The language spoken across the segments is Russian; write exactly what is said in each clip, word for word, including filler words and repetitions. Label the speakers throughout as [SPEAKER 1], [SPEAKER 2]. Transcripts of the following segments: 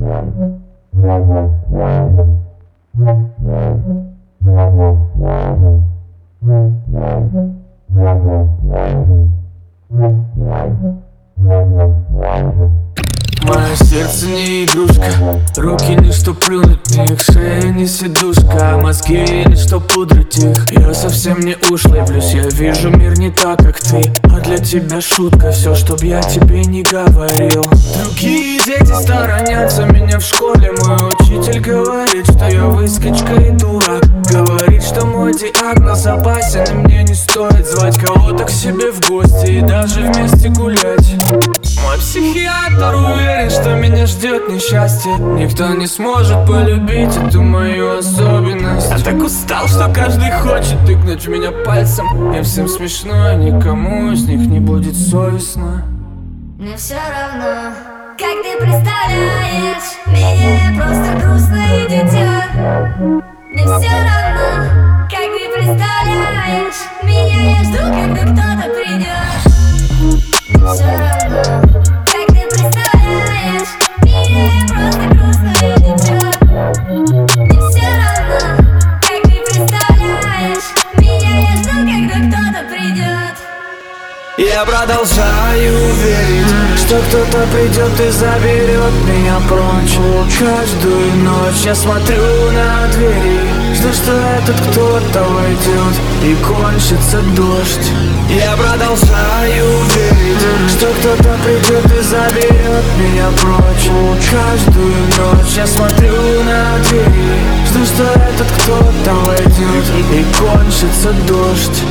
[SPEAKER 1] Мое сердце не игрушка, руки не что плюнуть в них, шея не сидушка, мозги не что пудрить их. Я совсем не ушлый, плюс я вижу мир не так, как ты. А для тебя шутка, все, чтоб я тебе не говорил. Другие дети сторонятся меня в школе. Мой учитель говорит, что я выскочка и дурак. Говорит, что мой диагноз опасен, и мне не стоит звать кого-то к себе в гости и даже вместе гулять. Мой психиатр уверен, что меня ждет несчастье. Никто не сможет полюбить эту мою особенность. Я так устал, что каждый хочет тыкнуть в меня пальцем. Им всем смешно, и никому из них не будет совестно.
[SPEAKER 2] Мне все равно, как ты представляешь меня, я просто грустное дитя. Мне все равно, как ты представляешь меня, я жду, когда кто-то придет. Мне все равно, как ты представляешь меня, я просто грустное дитя. Мне все равно, как ты представляешь меня, я жду, когда кто-то придет.
[SPEAKER 1] Я продолжаю верить, что кто-то придет и заберет меня прочь. Каждую ночь я смотрю на двери, жду, что этот кто-то войдет и кончится дождь. Я продолжаю верить, что кто-то придет и заберет меня прочь. Каждую ночь я смотрю на двери, жду, что этот кто-то войдет и кончится дождь.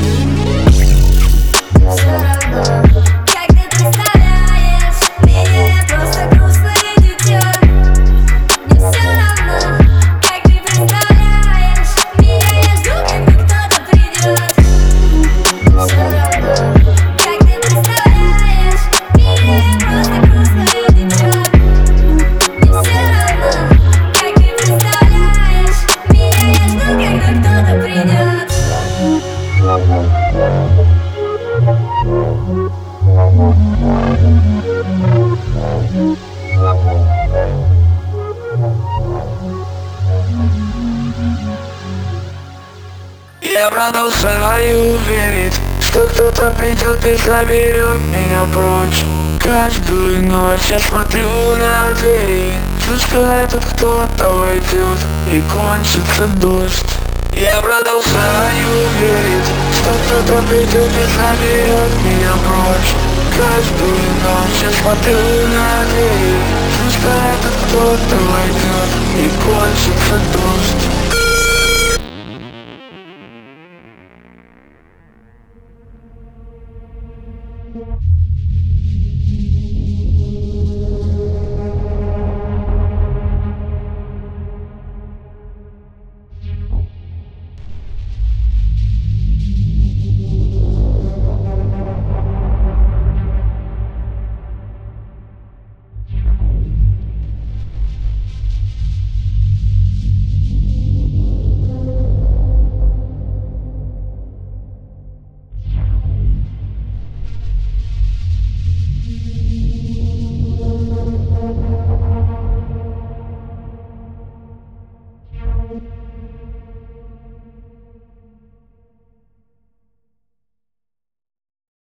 [SPEAKER 2] Все равно, как ты представляешь меня, я просто грустное дитя. Мне все равно, как ты представляешь меня, я жду, когда кто-то придет. Все равно, как ты представляешь меня, я просто грустное дитя. Мне все равно, как ты представляешь меня, я жду, когда кто-то придет.
[SPEAKER 1] Я продолжаю верить, что кто-то придет и заберет меня прочь. Каждую ночь я смотрю на двери, жду, что этот кто-то войдет и кончится дождь. Я продолжаю верить, что кто-то придет и заберет меня прочь. Каждую ночь я смотрю на двери, жду, что этот кто-то войдет и кончится дождь.